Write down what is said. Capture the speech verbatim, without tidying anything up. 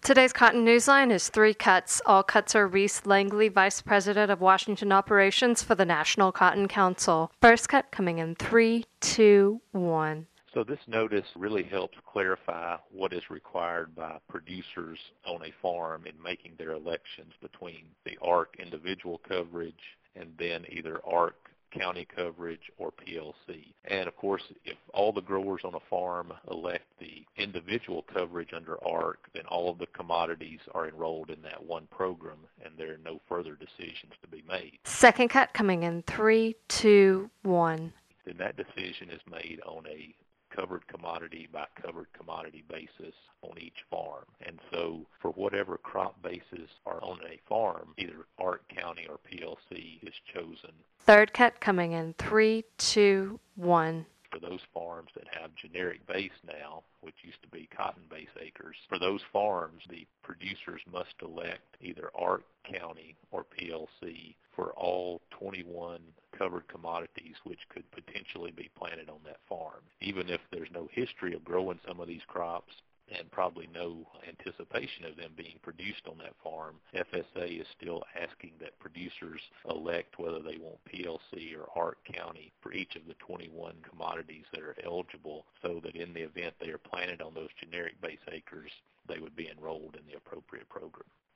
Today's Cotton Newsline is three cuts. All cuts are Reese Langley, Vice President of Washington Operations for the National Cotton Council. First cut coming in three, two, one. So this notice really helps clarify what is required by producers on a farm in making their elections between the A R C individual coverage and then either A R C county coverage or P L C. And of course, if all the growers on a farm elect the individual coverage under A R C, then all of the commodities are enrolled in that one program and there are no further decisions to be made. Second cut coming in three, two, one. Then that decision is made on a covered commodity by covered commodity basis on each farm. And so for whatever crop bases are on a farm, either A R C County or P L C is chosen. Third cut coming in three, two, one. For those farms that have generic base now, which used to be cotton base acres, for those farms, the producers must elect either A R C County or P L C for all twenty-one covered commodities which could potentially be planted on that farm. Even if there's no history of growing some of these crops and probably no anticipation of them being produced on that farm, F S A is still asking that producers elect whether they want P L C or A R C County for each of the twenty-one commodities that are eligible, so that in the event they are planted on those generic base acres, they would be enrolled in the appropriate program.